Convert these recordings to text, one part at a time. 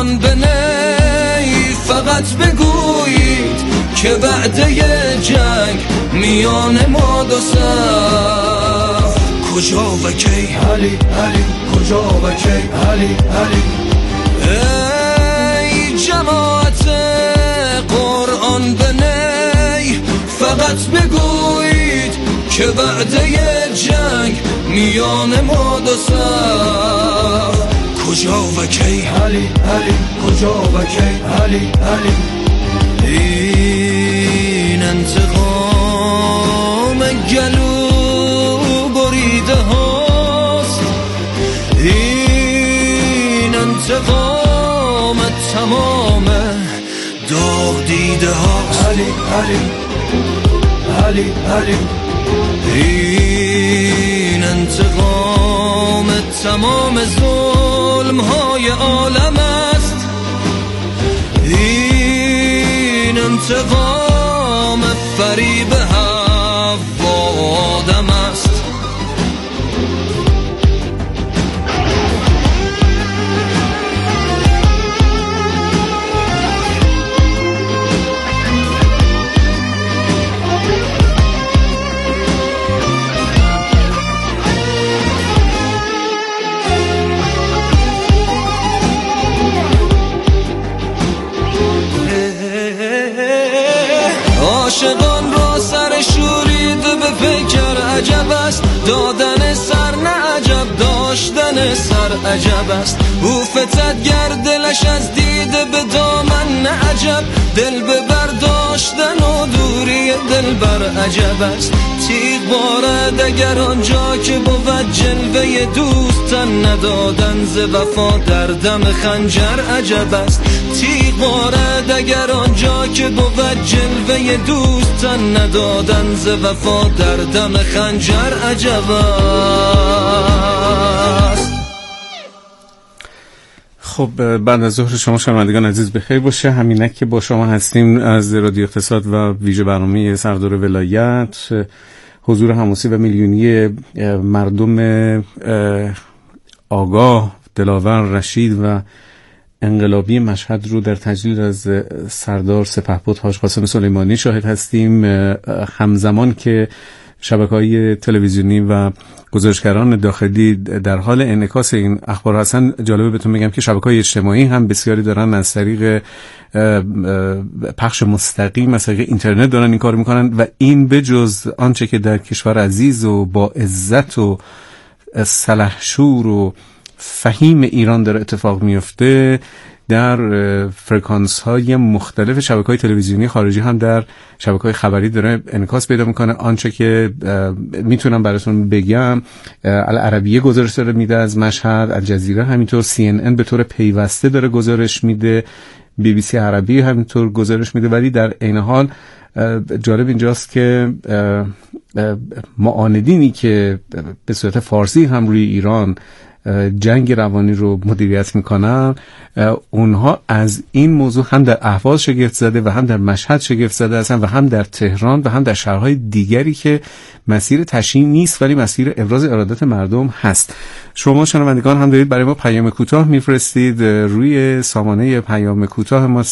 قرآن به نی فقط بگویید که بعد یه جنگ میان ما دو صف کجا و کی علی علی کجا و کی علی علی ای جماعت قرآن به نی فقط بگویید که بعد یه جنگ میان ما دو صف کجا و کی علی علی کجا و کی علی علی این انتقام گلو بریده هاست این انتقام تمام داغ دیده هاست علی علی علی علی این انتقام تمام ظلم های عالم است این انتقام فریب حوا آدم است عاشقان را سر شوریده به فکر عجب است دادن سر نه عجب داشتن سر عجب است او فتد گر دلش از دیده به دامن نه عجب دل به برداشتن و دوری دل بر عجب است تیغ بارد اگر آنجا که بود جلوه دوستن ندادن ز وفا در دم خنجر عجب است تیغ بارد اگر آنجا که بود جلوه دوستن ندادن ز وفا در دم خنجر عجب است. خب بعد از ظهر شما شنوندگان عزیز بخیر باشه. همینک که با شما هستیم از رادیو اقتصاد و ویژه برنامه سردار ولایت. حضور حماسی و میلیونی مردم آگاه، دلاور، رشید و انقلابی مشهد رو در تجلیل از سردار سپهبد حاج قاسم سلیمانی شاهد هستیم، همزمان که شبکه‌های تلویزیونی و گزارشگران داخلی در حال انعکاس این اخبار هستن. جالبه بهتون بگم که شبکه‌های اجتماعی هم بسیاری دارن از طریق پخش مستقیم از طریق اینترنت دارن این کار میکنن و این بجز آنچه که در کشور عزیز و با عزت و سلحشور و فهیم ایران داره اتفاق میفته در فرکانس های مختلف شبکه‌های تلویزیونی خارجی هم در شبکه‌های خبری داره انعکاس پیدا میکنه. آنچه که میتونم براتون بگم، العربیه گزارش داره میده از مشهد، الجزیره همینطور، CNN به طور پیوسته داره گزارش میده، BBC عربی همینطور گزارش میده. ولی در عین حال جالب اینجاست که معاندینی که به صورت فارسی هم روی ایران جنگ روانی رو مدیریت میکنن، اونها از این موضوع هم در اهواز شگفت زده و هم در مشهد شگفت زده هستن و هم در تهران و هم در شهرهای دیگری که مسیر تشییع نیست ولی مسیر ابراز ارادت مردم هست. شما شنوندگان هم دارید برای ما پیام کوتاه میفرستید روی سامانه پیام کوتاه ما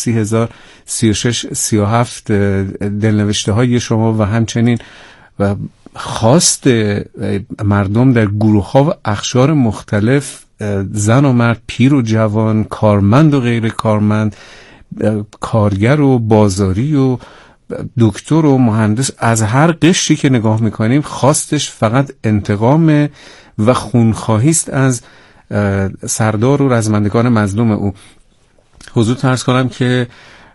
303637 دلنوشته های شما و همچنین و خواست مردم در گروه‌ها و اقشار مختلف، زن و مرد، پیر و جوان، کارمند و غیر کارمند، کارگر و بازاری و دکتر و مهندس، از هر قشری که نگاه میکنیم خواستش فقط انتقام و خونخواهی است از سردار و رزمندگان مظلوم او. حضور عرض کنم که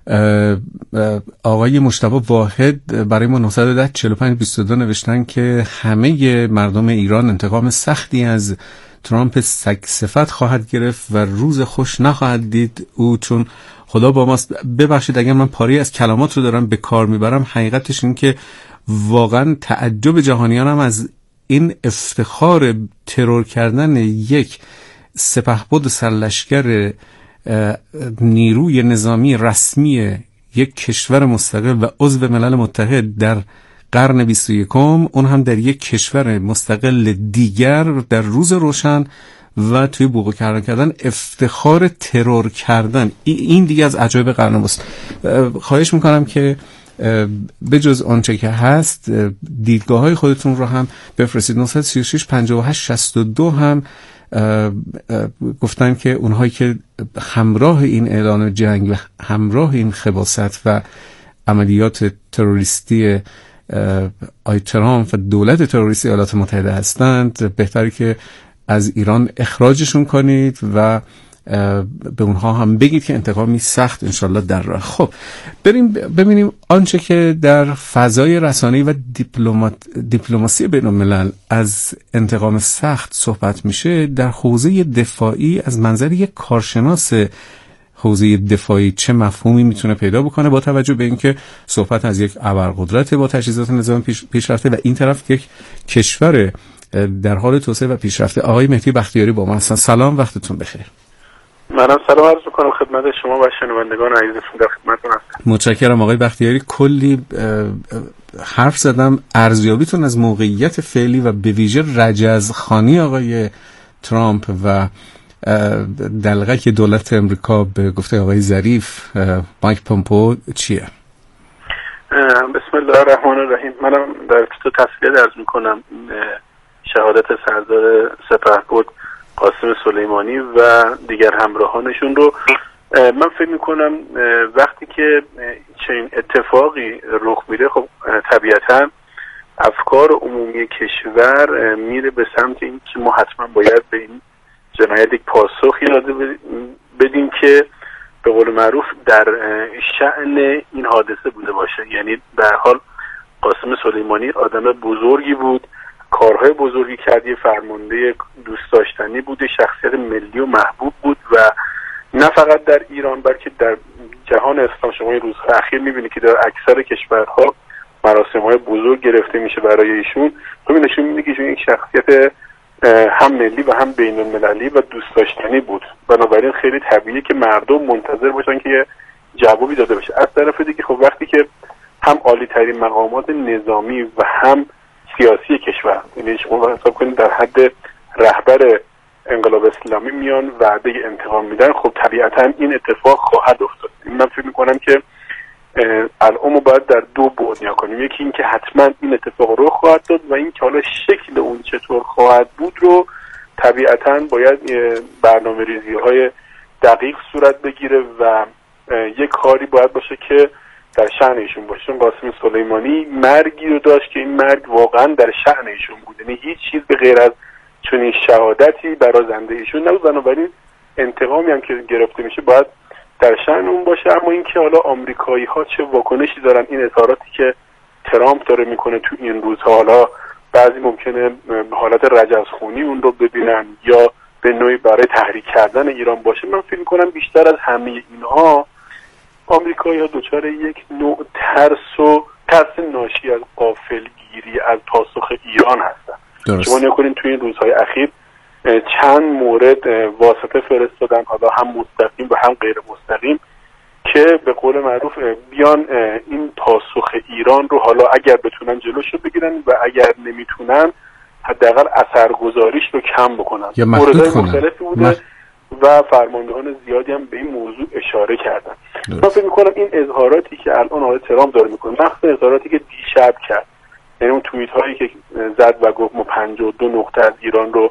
آقای مجتبی واحد برای ما 910-45-22 نوشتن که همه مردم ایران انتقام سختی از ترامپ سگ صفت خواهد گرفت و روز خوش نخواهد دید او، چون خدا با ماست. ببخشید اگر من پاری از کلمات رو دارم به کار میبرم، حقیقتش این که واقعا تعجب جهانیانم از این افتخار ترور کردن یک سپهبد سرلشکر نیروی نظامی رسمی یک کشور مستقل و عضو ملل متحد در قرن 21 اون هم در یک کشور مستقل دیگر در روز روشن و توی بوق و کردن کردن افتخار ترور کردن. این دیگه از عجایب قرن وسطی. خواهش میکنم که بجز آنچه که هست دیدگاه های خودتون رو هم بفرستید. 936 58 62 هم گفتن که اونهایی که همراه این اعلان جنگ و همراه این خباثت و عملیات تروریستی آی ترامپ و دولت تروریستی ایالات متحده هستند، بهتره که از ایران اخراجشون کنید و به اونها هم بگید که انتقامی سخت انشالله در راه. خب بریم ببینیم آنچه که در فضای رسانه‌ای و دیپلماسی بین الملل از انتقام سخت صحبت میشه، در حوزه دفاعی از منظر یک کارشناس حوزه دفاعی چه مفهومی میتونه پیدا بکنه با توجه به اینکه صحبت از یک ابرقدرت با تجهیزات نظامی پیشرفته و این طرف یک کشور در حال توسعه و پیشرفته. آقای مهدی بختیاری با ما هستن. سلام، وقتتون بخیر. منم سلام عرض می‌کنم خدمت شما و شنوندگان عزیزتون، در خدمتتون هستم. متشکرم آقای بختیاری. کلی حرف زدم. ارزیابیتون از موقعیت فعلی و به ویژه رجزخوانی آقای ترامپ و دلغک دولت امریکا به گفته آقای ظریف مایک پومپئو چیه؟ بسم الله الرحمن الرحیم. منم در تو تسلیت عرض می‌کنم شهادت سردار سپهبد قاسم سلیمانی و دیگر همراهانشون رو. من فکر میکنم وقتی که چنین اتفاقی رخ میده، خب طبیعتا افکار عمومی کشور میره به سمت این که ما حتما باید به این جنایت یک پاسخی داده بدیم که به قول معروف در شأن این حادثه بوده باشه. یعنی به هر حال قاسم سلیمانی آدم بزرگی بود، کارهای بزرگی کرد، یه فرمانده دوست داشتنی بوده، شخصیت ملی و محبوب بود و نه فقط در ایران بلکه در جهان اسلام. شما این روزهای اخیر میبینید که در اکثر کشورها مراسم‌های بزرگ گرفته میشه برای ایشون. همین نشون میده که ایشون یک شخصیت هم ملی و هم بین المللی و دوست داشتنی بود. بنابراین خیلی طبیعیه که مردم منتظر باشن که یه جوابی داده بشه. از طرف دیگه خب وقتی که هم عالی‌ترین مقامات نظامی و هم سیاسی کشور، یعنی شما حساب کنید در حد رهبر انقلاب اسلامی میان وعده انتقام میدن، خب طبیعتا این اتفاق خواهد افتاد. من فکر میکنم که الان ما باید در دو بعد نگاه کنیم. یکی این که حتما این اتفاق رخ خواهد داد و این که حالا شکل اون چطور خواهد بود رو طبیعتا باید برنامه‌ریزی‌های دقیق صورت بگیره و یک کاری باید باشه که در شأن ایشون باشه. قاسم سلیمانی مرگی رو داشت که این مرگ واقعا در شأن ایشون بود، یعنی هیچ چیز به غیر از چنین شهادتی برای زنده ایشون نبود. بنابراین انتقامی هم که گرفته میشه باید در شأن اون باشه. اما اینکه حالا آمریکایی‌ها چه واکنشی دارن، این اظهاراتی که ترامپ داره میکنه تو این روزها، حالا بعضی ممکنه حالت رجزخونی اون رو ببینن یا به نوعی برای تحریک کردن ایران باشه. من فکر می‌کنم بیشتر از همه اینها آمریکایی‌ها دچار یک نوع ترس ناشی از غافلگیری از پاسخ ایران هستن. شما نگاه کنید توی این روزهای اخیر چند مورد واسطه فرستادن، حالا هم مستقیم و هم غیر مستقیم، که به قول معروف بیان این پاسخ ایران رو حالا اگر بتونن جلوشو بگیرن و اگر نمیتونن حداقل اثرگذاریش رو کم بکنن. موردهای مختلفی بوده و فرماندهان زیادی هم به این موضوع اشاره کردن. من فکر میکنم این اظهاراتی که الان آقای ترامپ داره میکنه، مخصوصا اظهاراتی که دیشب کرد، یعنی اون توییت هایی که زد و گفت ما 52 نقطه از ایران رو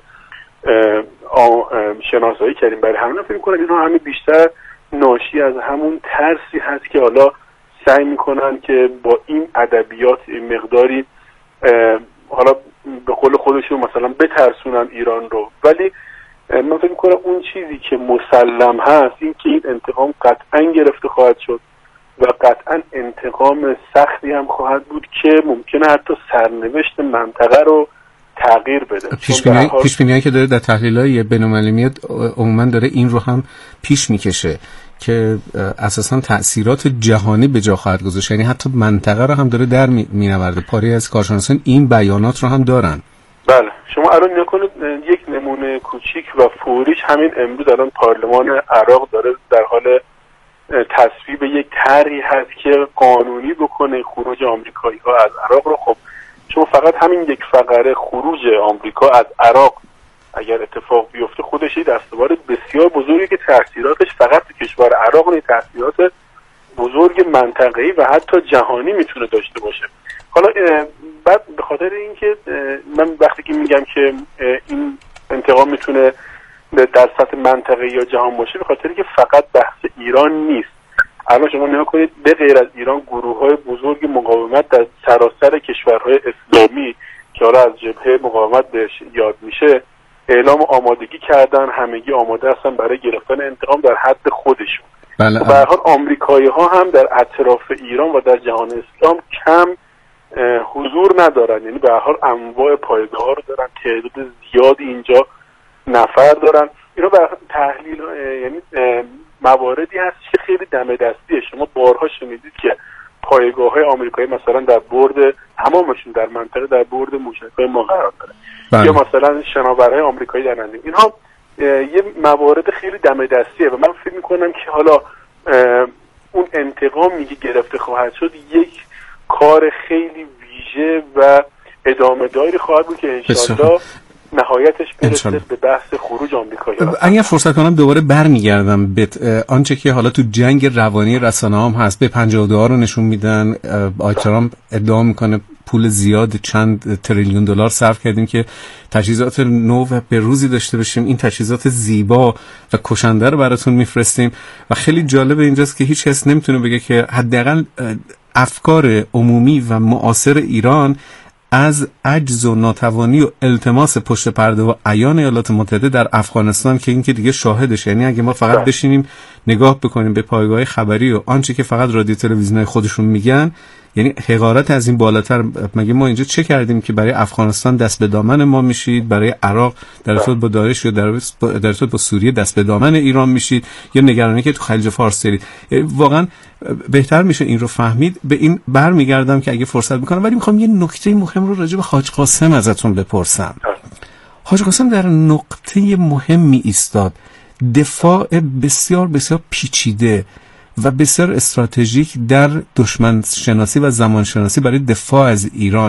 شناسایی کردیم برای همین، فکر میکنم اینا همین بیشتر ناشی از همون ترسی هست که حالا سعی میکنن که با این ادبیات مقداری حالا به قول خودشون مثلا بترسونن ایران رو. ولی من فکر میکنم اون چیزی که مسلم هست این که این انتقام قطعا گرفته خواهد شد و قطعا انتقام سختی هم خواهد بود که ممکنه حتی سرنوشت منطقه رو تغییر بده. پیش‌بینی‌هایی که داره در تحلیل‌های بین‌المللی میاد عموما داره این رو هم پیش میکشه که اساساً تأثیرات جهانی به جا خواهد گذاشت، یعنی حتی منطقه رو هم داره در مینورده. پاری از کارشناسان این بیانات رو هم دارن. بله، شما الان نگاه کنید یک نمونه کوچیک و فوریش همین امروز الان پارلمان عراق داره در حال تصویب یک طرحی هست که قانونی بکنه خروج آمریکایی ها از عراق رو. خب چون فقط همین یک فقره خروج آمریکا از عراق اگر اتفاق بیفته خودش یه دستاورد بسیار بزرگی که تاثیراتش فقط تو کشور عراق نیست، تاثیرات بزرگ منطقه‌ای و حتی جهانی میتونه داشته باشه. حالا بعد به خاطر اینکه من وقتی که میگم که این انتقام میتونه در سطح منطقه‌ای یا جهان باشه، به خاطر اینکه فقط بحث ایران نیست. الان شما نگاه کنید به غیر از ایران گروه‌های بزرگ مقاومت در سراسر کشورهای اسلامی که حالا از جبهه مقاومت بهش یاد میشه اعلام آمادگی کردن، همگی آماده هستن برای گرفتن انتقام در حد خودشون. بله. به هر حال آمریکایی‌ها هم در اطراف ایران و در جهان اسلام کم حضور ندارن، یعنی به هر حال انواع پایگاه‌ها رو دارن، تعداد زیادی اینجا نفر دارن. اینا به تحلیل یعنی مواردی هست که خیلی دم دستیه. شما بارها شنیدید که پایگاه‌های آمریکایی مثلا در برد تمامشون در منطقه در برد موشک‌های ما قرار داره. بله. یا مثلا شناورهای آمریکایی در اندیم. اینها یه موارد خیلی دم دستیه و من فکر می‌کنم که حالا اون انتقامی که گرفته خواهد شد یک کار خیلی ویژه و ادامه داری خواهد بود که انشالله نهایتش برسه به بحث خروج آمریکایی. اگر فرصت کنم دوباره برمیگردم به آنچه که حالا تو جنگ روانی رسانه هم هست. به 52 رو نشون میدن. آقای ترامپ ادعا میکنه پول زیاد چند تریلیون دلار صرف کردیم که تجهیزات نو و بروزی داشته باشیم، این تجهیزات زیبا و کشنده رو براتون میفرستیم. و خیلی جالب اینجاست که هیچ کس نمیتونه بگه که حداقل افکار عمومی و معاصر ایران از عجز و ناتوانی و التماس پشت پرده و عیان ایالات متحده در افغانستان که این که دیگه شاهدش، یعنی اگه ما فقط بشینیم نگاه بکنیم به پایگاه خبری و آنچه که فقط رادیو تلویزیونای خودشون میگن، یعنی حقارت از این بالاتر مگه ما اینجا چه کردیم که برای افغانستان دست به دامن ما میشید، برای عراق در ارتباط با داعش یا در ارتباط با سوریه دست به دامن ایران میشید، یا نگرانی که تو خلیج فارس دارید. واقعا بهتر میشه این رو فهمید. به این برمیگردم که اگه فرصت بکنم، ولی میخوام یه نکته مهم رو راجع به حاج قاسم ازتون بپرسم. حاج قاسم در نقطه مهمی ایستاد، دفاع بسیار بسیار پیچیده و بسیار استراتژیک در دشمن شناسی و زمان شناسی برای دفاع از ایران.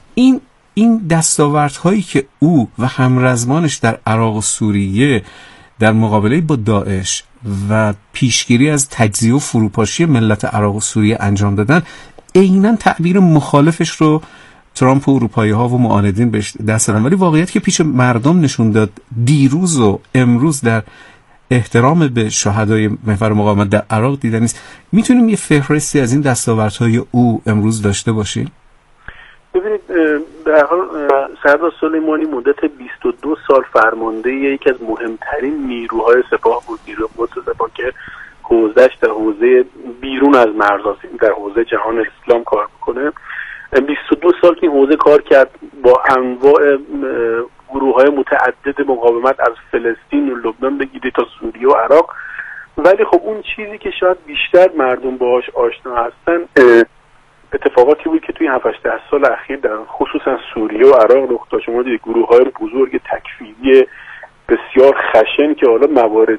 این دستاوردهایی که او و همرزمانش در عراق و سوریه در مقابله با داعش و پیشگیری از تجزیه و فروپاشی ملت عراق و سوریه انجام دادن، عیناً تعبیر مخالفش رو ترامپ و اروپایی‌ها و معاندین بهش دست دادن. ولی واقعیت که پیش مردم نشون داد دیروز و امروز در احترام به شهدای محور مقاومت در عراق دیدن نیست. میتونیم یه فهرستی از این دستاوردهای او امروز داشته باشیم؟ ببینید در حال سردار سلیمانی مدت 22 سال فرمانده یکی از مهمترین نیروهای سپاه بود، نیروی قدس سپاه که حوزه‌اش در حوزه بیرون از مرزاست، در حوزه جهان اسلام کار میکنه. 22 سال که این حوزه کار کرد، با انواع گروه‌های متعدد مقاومت از فلسطین و لبنان بگیرید تا سوریه و عراق. ولی خب اون چیزی که شاید بیشتر مردم باهاش آشنا هستن اتفاقاتی بود که توی 7-8 سال اخیر در خصوصا سوریه و عراق رخ داد. شما دیدید گروه‌های بزرگ تکفیری بسیار خشن که حالا موارد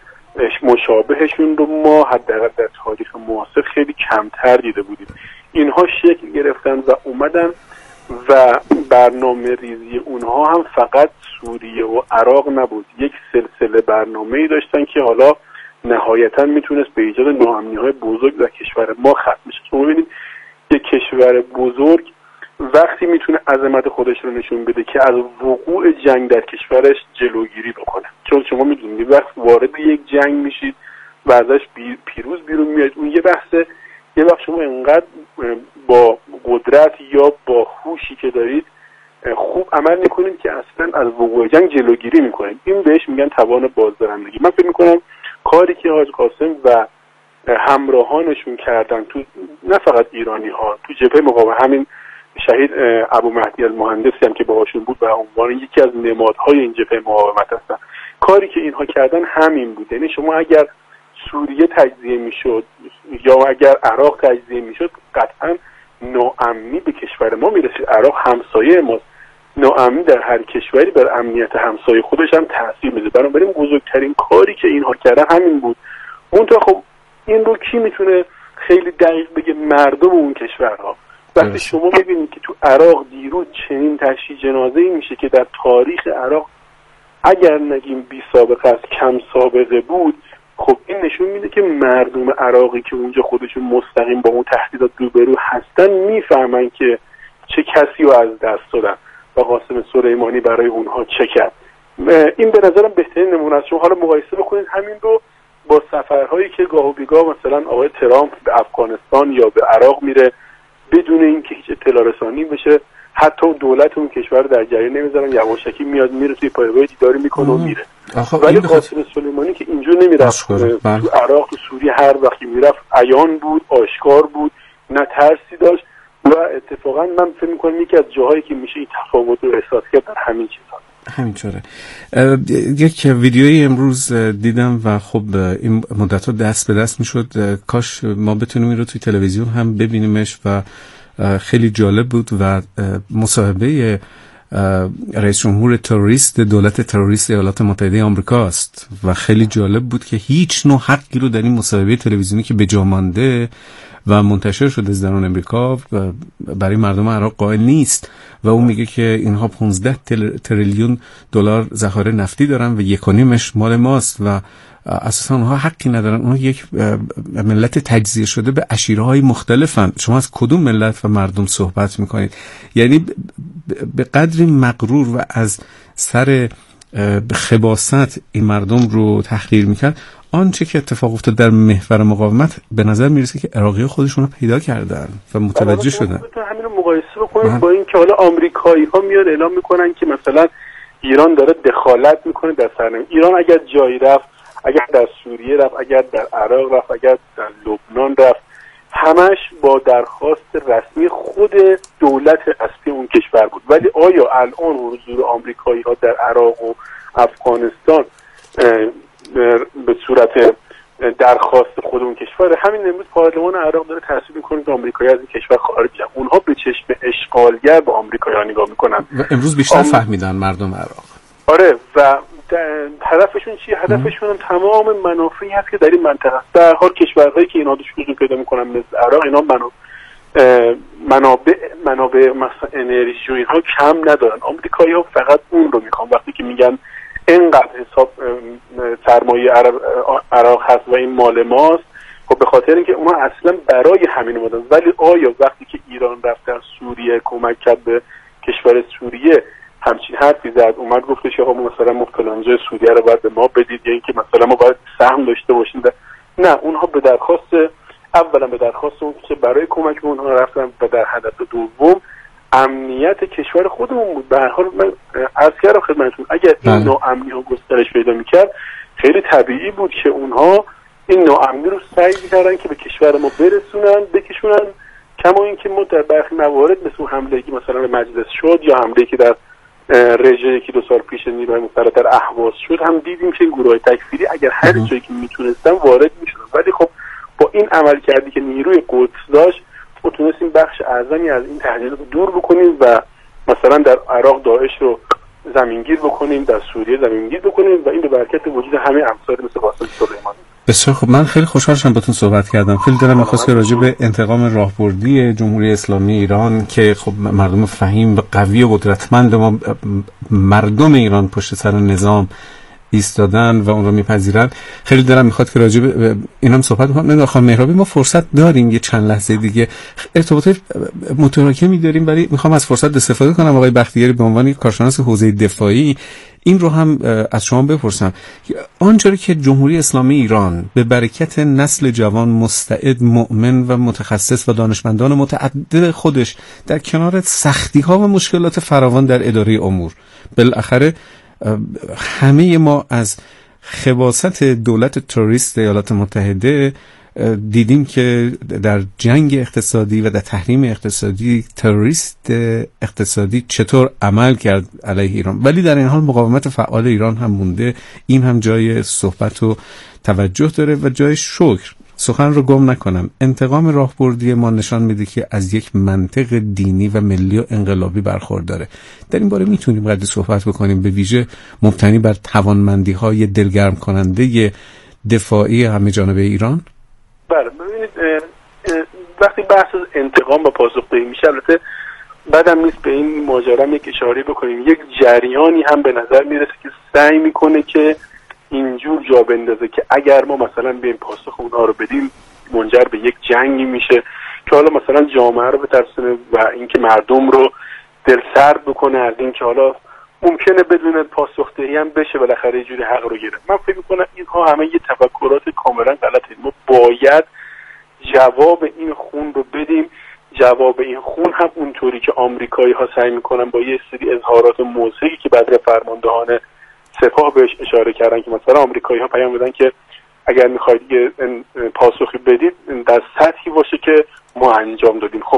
مشابهشون رو ما حداقل در تاریخ معاصر خیلی کمتر دیده بودیم. اینها شکل گرفتن و اومدن و برنامه ریزی اونها هم فقط سوریه و عراق نبود، یک سلسله برنامه‌ای داشتن که حالا نهایتاً میتونست به ایجاد ناامنی‌های بزرگ در کشور ما ختم شه. شما ببینید یک کشور بزرگ وقتی میتونه عظمت خودش رو نشون بده که از وقوع جنگ در کشورش جلوگیری بکنه. چون شما میدونید وقت وارد یک جنگ میشید و ازش پیروز بیرون میاد، اون یه بحثه. یه وقت شما انقدر با قدرت یا با هوشی که دارید خوب عمل میکنید که اصلا از وقوع جنگ جلوگیری میکنید. این بهش میگن توان بازدارندگی. من فکر میکنم کاری که حاج قاسم و همراهانشون کردن، تو نه فقط ایرانی ها، تو جبهه مقاومت، همین شهید ابو مهدی المهندسی هم که باهاشون بود و عنوان یکی از نمادهای این جبهه مقاومت هستن، کاری که اینها کردن همین بود. یعنی شما اگر سوریه تجزیه میشد یا اگر عراق تجزیه میشد، قطعا ناامنی به کشور ما میرسید. عراق همسایه ماست، ناامنی در هر کشوری بر امنیت همسایه خودش هم تاثیر میذاره. بنابراین بزرگترین کاری که اینها کردن همین بود. اون تا خب این رو کی میتونه دقیق بگه مردم اون کشورها. وقتی شما ببینید که تو عراق دیروز چنین تشییع جنازه‌ای میشه که در تاریخ عراق اگر نگیم بی سابقه است کم سابقه بود، خب این نشون میده که مردم عراقی که اونجا خودشون مستقیم با اون تهدیدات روبرو هستن میفهمن که چه کسی رو از دست دادن و قاسم سلیمانی برای اونها چه کرد. این به نظرم بهترین نمونه است. شما حالا مقایسه بکنید همین رو با سفرهایی که گاه و بیگاه مثلا آقای ترامپ به افغانستان یا به عراق میره بدون اینکه هیچ اطلاع رسانی بشه، حتی دولت اون کشور در جریان نمیذارن، یواشکی میاد میره توی پایگاه دیداری میکنه و میره. ولی قاسم سلیمانی که اینجور نمیرفت تو عراق و سوریه هر وقتی میرفت عیان بود، آشکار بود، نه ترسی داشت و اتفاقا من فکر میکنم یکی از جاهایی که میشه این تفاوت رو احساس کرد در همین چیزها. همینطوره. یک ویدیویی امروز دیدم و خب این مدت‌ها دست به دست میشد، کاش ما بتونیم این رو توی تلویزیون هم ببینیمش و خیلی جالب بود و مصاحبه رئیس جمهور تروریست دولت تروریست ایالات متحده آمریکا است و خیلی جالب بود که هیچ نوع حقی رو در این مصاحبه تلویزیونی که به جا مانده و منتشر شده از درون امریکا برای مردم عراق قائل نیست و اون میگه که اینها 15 تریلیون دلار ذخایر نفتی دارن و 1.5 مال ماست و اساسا اونها حقی ندارن. اونها یک ملت تجزیه شده به عشیره‌های مختلفن. شما از کدوم ملت و مردم صحبت میکنید؟ یعنی به قدری مغرور و از سر خباثت این مردم رو تحقیر میکرد. آنچه که اتفاق افتاد در محور مقاومت به نظر میرسه که عراقی‌ها خودشون رو پیدا کردن و متوجه شدن. همین رو مقایسه بکنید با این که حالا آمریکایی‌ها میاد اعلام میکنن که مثلا ایران داره دخالت میکنه در سرنوشت ایران. اگر جایی رفت، اگر در سوریه رفت، اگر در عراق رفت، اگر در لبنان رفت، همش با درخواست رسمی خود دولت اصلی اون کشور بود. ولی آیا الان حضور آمریکایی‌ها در عراق و افغانستان به صورت درخواست خود اون کشور؟ همین امروز پارلمان عراق داره تصویب میکنه که آمریکایی‌ها از این کشور خارج شدن. اونها به چشم اشغالگر به آمریکایی‌ها نگاه میکنن و امروز بیشتر فهمیدن مردم عراق. آره، و هدفشون چیه؟ هدفشون هم تمام منافعی هست که در این منطقه است. در حال کشورهایی که اینا دشمنی پیدا میکنن مثل عراق، اینا منابع مثلا انرژی و اینها کم ندارن. آمریکایی‌ها فقط اون رو میخوان. وقتی که میگن اینقدر حساب سرمایه عراق هست و این مال ماست، خب به خاطر اینکه اونا اصلا برای همین اومدن. ولی آیا وقتی که ایران رفت در سوریه کمک کرد به کشور سوریه همچین حرفی زد، اومد گفتش آقا مثلا مفتلانجه سوریه رو باید به ما بدید یا اینکه مثلا ما باید سهم داشته باشیم؟ نه، اونها به درخواست اولا به درخواست اون که برای کمک به اونها رفتن و در هدف دوم امنیت کشور خودمون بود. به هر حال من عرض کردم خدمتتون اگر این ناامنی ها گسترش پیدا میکرد خیلی طبیعی بود که اونها این ناامنی رو سعی میکردن که به کشور ما بکشونن. کما اینکه ما در برخی موارد مثل حمله‌ای که مثلا به مجلس شد یا حمله‌ای که در رژه 1-2 سال پیش نیروهای مسلح در اهواز شد، هم دیدیم که این گروه‌های تکفیری اگر هر جایی که میتونستن وارد میشدن. ولی خب با این عمل کردی که نیروی قدس داشت، ما تونستیم بخش اعظمی از این تهدیدات رو دور بکنیم و مثلا در عراق داعش رو زمینگیر بکنیم، در سوریه زمینگیر بکنیم و این به برکت وجود همه امثال مثل قاسم سلیمانی. بسیار خب، من خیلی خوشحال شدم باهاتون صحبت کردم. خیلی دلم می‌خواست که راجع به انتقام راهبردی جمهوری اسلامی ایران که خب مردم فهیم و قوی و قدرتمند ما مردم ایران پشت سر نظام ایستادن و اون رو میپذیرن، خیلی دلم میخواد که راجع به اینم صحبت کنم. نه خانم مهرابی، ما فرصت داریم یه چند لحظه دیگه ارتباطات متراکمی داریم، ولی میخوام از فرصت استفاده کنم آقای بختیاری به عنوان کارشناس حوزه دفاعی این رو هم از شما بپرسم. آنچه که جمهوری اسلامی ایران به برکت نسل جوان مستعد، مؤمن و متخصص و دانشمندان متعدد خودش در کنار سختی‌ها و مشکلات فراوان در اداره امور، بالاخره همه ما از خباثت دولت تروریست ایالات متحده دیدیم که در جنگ اقتصادی و در تحریم اقتصادی تروریست اقتصادی چطور عمل کرد علیه ایران، ولی در این حال مقاومت فعال ایران هم مونده. این هم جای صحبت و توجه داره و جای شکر. سخن رو گم نکنم، انتقام راهبردی ما نشان میده که از یک منطق دینی و ملی و انقلابی برخورداره. در این باره میتونیم قدری صحبت بکنیم، به ویژه مبتنی بر توانمندی‌های دلگرم کننده دفاعی همه جانبه ایران؟ بله، ببینید وقتی بحث انتقام و پاسخگویی میشه، البته بعدم نیست به این ماجرا یک اشاره بکنیم، یک جریانی هم به نظر میرسه که سعی میکنه که اینجور جا بندازه که اگر ما مثلا بیایم پاسخ اونها رو بدیم منجر به یک جنگی میشه که حالا مثلا جامعه رو بترسونه و اینکه مردم رو دلسرد بکنه از اینکه حالا ممکنه بدون پاسخدهی هم بشه بالاخره یه جوری حق رو گرفت. من فکر میکنم اینها همه یه تفکرات کاملا غلطه. ما باید جواب این خون رو بدیم. جواب این خون هم اونطوری که آمریکایی ها سعی میکنن با یه سری اظهارات موضحی که بعد فرماندهان سپاه بهش اشاره کردن که مثلا آمریکایی ها پیام دادن که اگر میخواید یه پاسخی بدید در سطحی باشه که ما انجام دادیم. خب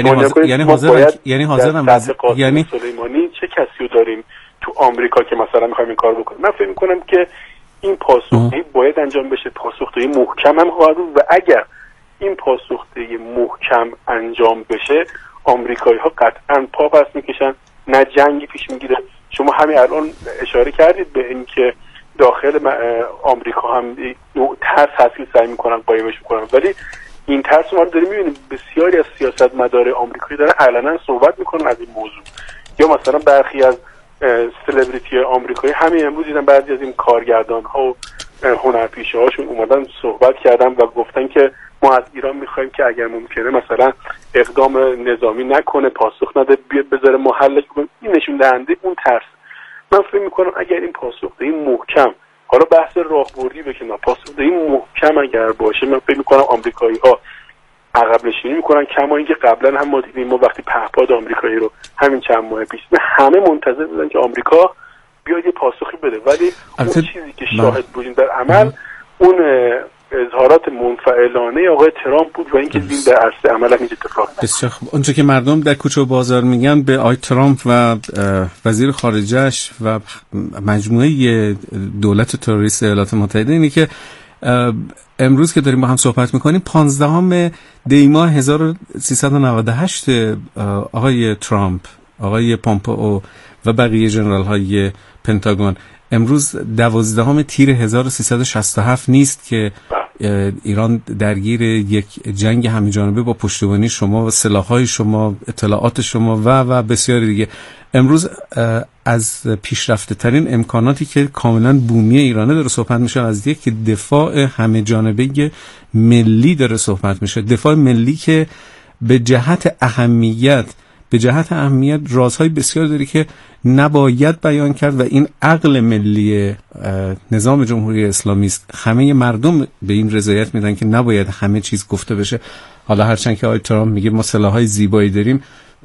یعنی سلیمانی چه کسی رو داریم تو آمریکا که مثلا میخوایم این کار بکنیم؟ من فکر میکنم که این پاسخی باید انجام بشه، پاسخی محکم هم خواهد بود و اگر این پاسخگویی محکم انجام بشه آمریکایی ها قطعا پا پس میکشن، نه جنگی پیش میگیره. شما همین الان اشاره کردید به اینکه داخل آمریکا هم ترس هست که سعی میکنن قایمش میکنن، ولی این ترس ما رو داریم میبینیم بسیاری از سیاستمدار آمریکایی دارن علنا صحبت میکنن از این موضوع. یا مثلا برخی از سلبریتی آمریکایی همین امروز دیدن بعضی از این کارگردان ها و هنرپیشه هاشون اومدن صحبت کردن و گفتن که ما از ایران میخوایم که اگر ممکنه مثلا اقدام نظامی نکنه، پاسخ نده، بیاد بذاره ما حلش کنیم. این نشون دهنده اون ترس. من فکر میکنم اگر این پاسخدهی محکم، حالا بحث راهبردی بکنم، پاسخدهی محکم اگر باشه، من فکر میکنم آمریکایی ها عقب نشینی میکنن. کما اینکه قبلا هم ما دیدیم، ما وقتی پهپاد آمریکایی رو همین چند ماه پیش همه منتظر بودن که آمریکا بیاد یه پاسخی بده، ولی اون چیزی که شاهد بودیم در عمل اون اظهارات منفعلانه آقای ترامپ بود و اینکه دین در عرصه عمل هم این اتفاق نیفتاد. بسیار خوب. اونجا که مردم در کوچه و بازار میگن به آقای ترامپ و وزیر خارجه‌اش و مجموعه دولت تروریست ایالات متحده اینه که امروز که داریم با هم صحبت میکنیم 15 دی ماه 1398 آقای ترامپ، آقای پومپئو و بقیه ژنرال های پنتاگون، امروز 12 تیر 1367 نیست که ایران درگیر یک جنگ همه‌جانبه با پشتیبانی شما و سلاح‌های شما، اطلاعات شما و بسیاری دیگه. امروز از پیشرفته ترین امکاناتی که کاملا بومی ایرانه داره صحبت میشه، از یک دفاع همه جانبه ملی داره صحبت میشه. دفاع ملی که به جهت اهمیت رازهای بسیار داری که نباید بیان کرد و این عقل ملی نظام جمهوری اسلامی است. همه مردم به این رضایت میدن که نباید همه چیز گفته بشه. حالا هرچند که آقای ترامپ میگه ما سلاح‌های زیبایی داریم،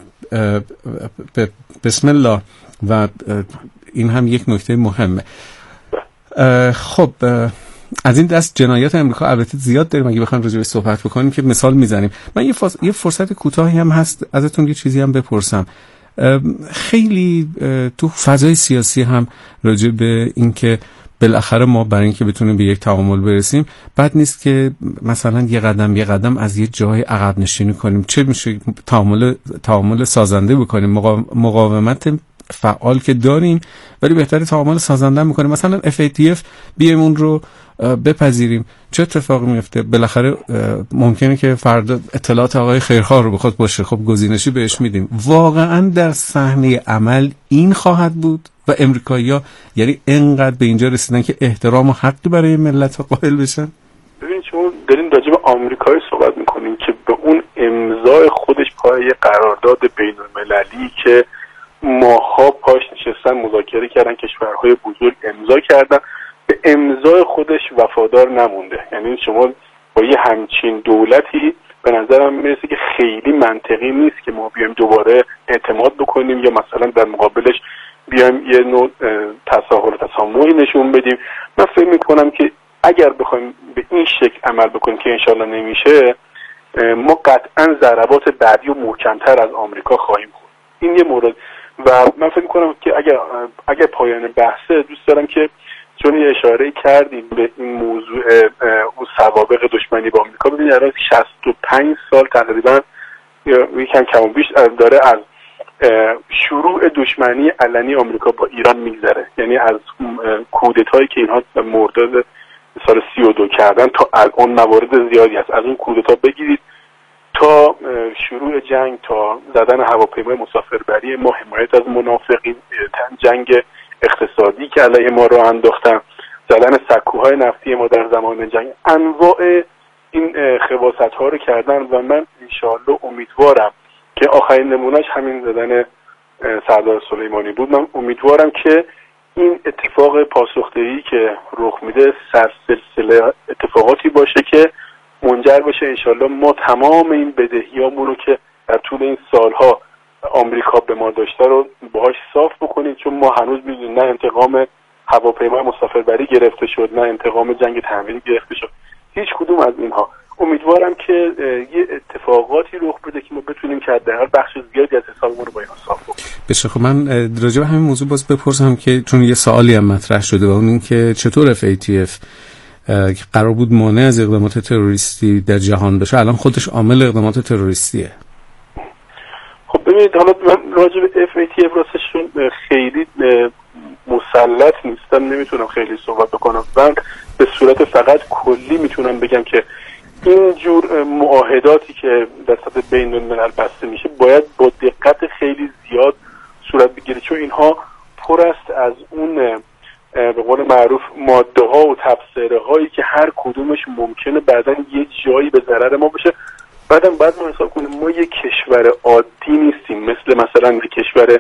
بسم الله، و این هم یک نکته مهمه. خب از این دست جنایات امریکا البته زیاد داریم، اگه بخوایم راجع بهش صحبت بکنیم که مثال میزنیم. من یه فرصت کوتاهی هم هست ازتون یه چیزی هم بپرسم. خیلی تو فضای سیاسی هم راجع به این که بالاخره ما برای اینکه بتونیم به یک تعامل برسیم بد نیست که مثلا یه قدم از یه جای عقب نشینی کنیم. چه میشه تعامل سازنده بکنیم. مقاومت فعال که داریم ولی بهتره تعامل سازنده میکنیم. مثلا FATF بیایمون رو بپذیریم، چه اتفاقی میفته؟ بالاخره ممکنه که فردا اطلاعات آقای خیرخواه رو بخواد باشه، خب گزینشی بهش میدیم. واقعا در صحنه عمل این خواهد بود و امریکایی‌ها یعنی اینقدر به اینجا رسیدن که احترام و حقی برای ملت قائل بشن؟ ببینید شما دارین راجع به آمریکایی صحبت میکنین که به اون امضای خودش پای قرارداد بین‌المللی که ماها پاش نشستن مذاکره کردن، کشورهای بزرگ امضا کردن، به امضای خودش وفادار نمونده. یعنی شما با یه همچین دولتی به نظرم میرسه که خیلی منطقی نیست که ما بیایم دوباره اعتماد بکنیم یا مثلا در مقابلش بیایم یه نوع تساهل و تسامحی نشون بدیم. من فکر میکنم که اگر بخوایم به این شکل عمل بکنیم که انشالله نمیشه، ما قطعا ضربات بعدی و محکمتر از آمریکا خواهیم خورد. این یه مورد. و من فکر میکنم که اگر پایان بحثه دوست دارم که چون یه اشاره کردیم به این موضوع اون سوابق دشمنی با آمریکا، ببینید الان 65 سال تقریبا یکم کم و بیش داره از شروع دشمنی علنی آمریکا با ایران میگذره. یعنی از کودتایی که اینها مرداد سال 32 کردن تا الان موارد زیادی هست. از اون کودتا بگیرید تا شروع جنگ، تا زدن هواپیمای مسافربری ما، حمایت از منافقین، جنگ اقتصادی که علیه ما راه انداختن، زدن سکوهای نفتی ما در زمان جنگ، انواع این خباثت‌ها رو کردن و من انشاءالله امیدوارم که آخرین نمونهش همین زدن سردار سلیمانی بود. من امیدوارم که این اتفاق پاسخدهی که رخ میده سلسله اتفاقاتی باشه که منجر بشه انشاءالله ما تمام این بدهیامون رو که در طول این سالها آمریکا به ما داشته رو باهاش صاف بکنیم، چون ما هنوز میدونیم نه انتقام هواپیمای مسافربری گرفته شد، نه انتقام جنگ تحمیلی گرفته شد، هیچ کدوم از اینها. امیدوارم که یه اتفاقاتی رخ بده که ما بتونیم که حداقل بخش زیادی از حسابمون رو با اینا صاف بکنیم. بسیار خب، من راجع به همین موضوع باز بپرسم که چون یه سوالی هم مطرح شده و اون این که چطور FATF که قرار بود مانع از اقدامات تروریستی در جهان بشه الان خودش عامل اقدامات تروریستیه. خب ببینید، حالا من راجع به FATF راستش خیلی مسلط نیستم، نمیتونم خیلی صحبت بکنم. من به صورت فقط کلی میتونم بگم که این جور معاهداتی که در سطح بین الملل بسته میشه باید با دقت خیلی زیاد صورت بگیره، چون اینها پر است از اون به قول معروف ماده ها و تبصره هایی که هر کدومش ممکنه بعداً یه جایی به ضرر ما بشه. بعدم باید ما حساب کنیم ما یه کشور عادی نیستیم، مثلا یه کشور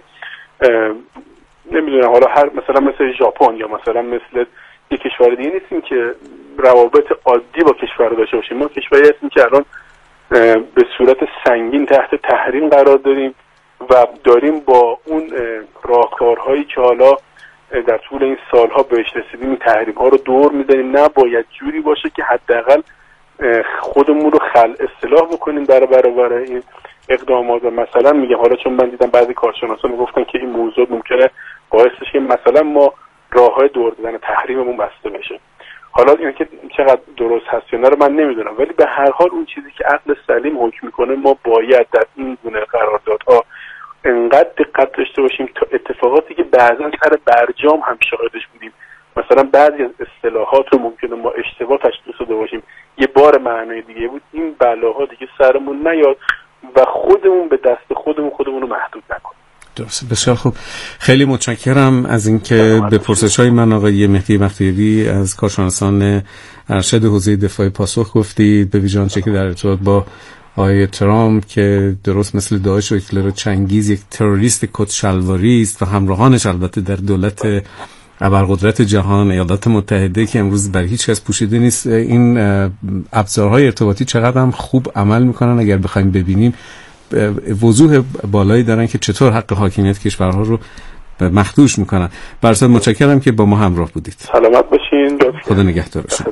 نمیدونم حالا مثلا مثل ژاپن یا مثلا مثل یه کشور دیگه نیستیم که روابط عادی با کشور داشته باشیم. ما کشوری هستیم که الان به صورت سنگین تحت تحریم قرار داریم و داریم با اون راهکارهایی که حالا در طول این سالها بهش رسیدیم این تحریم ها رو دور می‌زنیم. نباید جوری باشه که حداقل خودمون رو اصلاح بکنیم در برابر این اقدامات. و مثلا میگم حالا چون من دیدم بعضی کارشناسا میگفتن که این موضوع ممکنه باعث بشه که مثلا ما راههای دور زدن تحریممون بسته بشه. حالا این که چقدر درست هست یا نه رو من نمیدونم، ولی به هر حال اون چیزی که عقل سلیم حکم میکنه ما باید در این گونه قراردادها انقدر دقت داشته باشیم تا اتفاقاتی که بعضا سر برجام هم شاهدش بودیم، مثلا بعضی از اصطلاحات رو ممکنه ما اشتباه تشخیص داده باشیم یه بار معنای دیگه بود، این بلاها دیگه سرمون نیاد و خودمون به دست خودمون رو محدود نکنیم. درسته. بسیار خوب، خیلی متشکرم از اینکه به پرسش‌های من آقای مهدی بختیاری از کارشناسان ارشد حوزه دفاع پاسخ گفتید، به ویژه آنچه که در ارتباط با آقای ترامپ که درست مثل داعش و هیتلر و چنگیز یک تروریست کت‌شلواری است و همراهانش البته در دولت ابرقدرت جهان ایالات متحده که امروز بر هیچ کس پوشیده نیست، این ابزارهای ارتباطی چقدر هم خوب عمل میکنن اگر بخوایم ببینیم، وضوح بالایی دارن که چطور حق حاکمیت کشورها رو مخدوش میکنن. برای متشکرم که با ما همراه بودید. سلامت باشین. خدا نگهدارتون.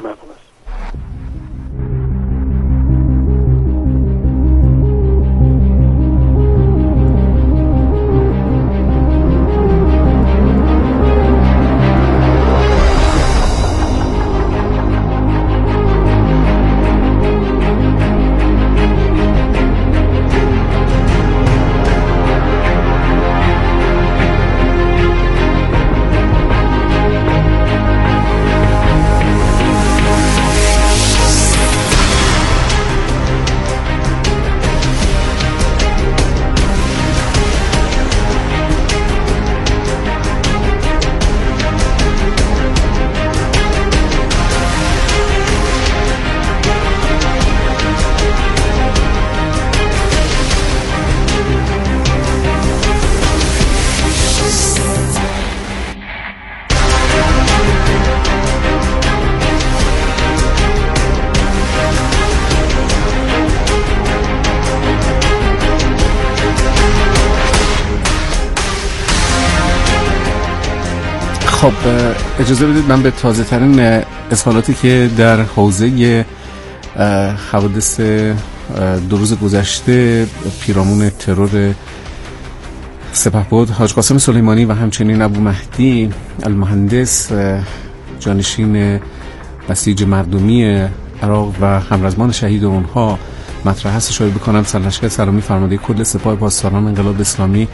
خب اجازه بدید من به تازه ترین اظهاراتی که در حوزه حوادث دو روز گذشته پیرامون ترور سپهبد حاج قاسم سلیمانی و همچنین ابو مهدی المهندس جانشین بسیج مردمی عراق و همرزمان شهید اونها مطرح هست، اشاره بکنم سرلشکر سرامی فرمانده کل سپاه پاسداران انقلاب اسلامی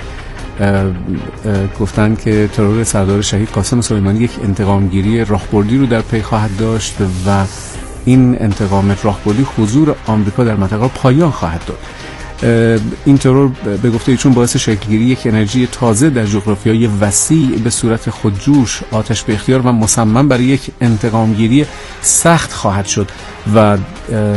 گفتن که ترور سردار شهید قاسم سلیمانی یک انتقامگیری راهبردی رو در پی خواهد داشت و این انتقام راهبردی حضور آمریکا در منطقه پایان خواهد داد. این ترور به گفته ایشون باعث شکلگیری یک انرژی تازه در جغرافیای وسیع به صورت خودجوش، آتش به اختیار و مصمم برای یک انتقامگیری سخت خواهد شد و